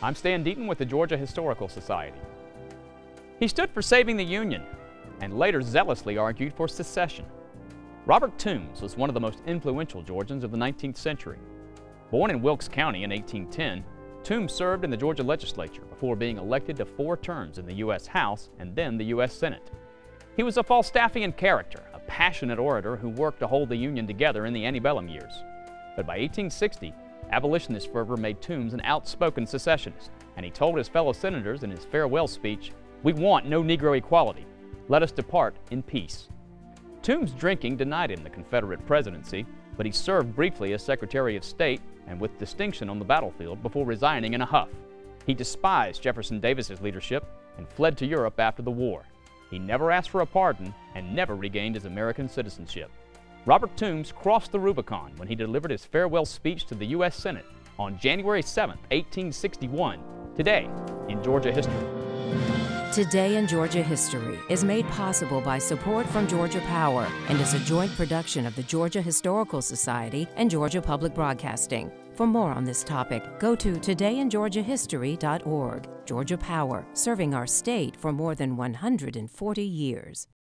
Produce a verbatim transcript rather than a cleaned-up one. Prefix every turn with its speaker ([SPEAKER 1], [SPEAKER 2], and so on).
[SPEAKER 1] I'm Stan Deaton with the Georgia Historical Society. He stood for saving the Union and later zealously argued for secession. Robert Toombs was one of the most influential Georgians of the nineteenth century. Born in Wilkes County in eighteen ten, Toombs served in the Georgia legislature before being elected to four terms in the U S House and then the U S Senate. He was a Falstaffian character, a passionate orator who worked to hold the Union together in the antebellum years. But by eighteen sixty, abolitionist fervor made Toombs an outspoken secessionist, and he told his fellow senators in his farewell speech, "We want no Negro equality. Let us depart in peace." Toombs' drinking denied him the Confederate presidency, but he served briefly as Secretary of State and with distinction on the battlefield before resigning in a huff. He despised Jefferson Davis's leadership and fled to Europe after the war. He never asked for a pardon and never regained his American citizenship. Robert Toombs crossed the Rubicon when he delivered his farewell speech to the U S Senate on January seventh, eighteen sixty-one, today in Georgia history.
[SPEAKER 2] Today in Georgia History is made possible by support from Georgia Power and is a joint production of the Georgia Historical Society and Georgia Public Broadcasting. For more on this topic, go to today in georgia history dot org. Georgia Power, serving our state for more than one hundred forty years.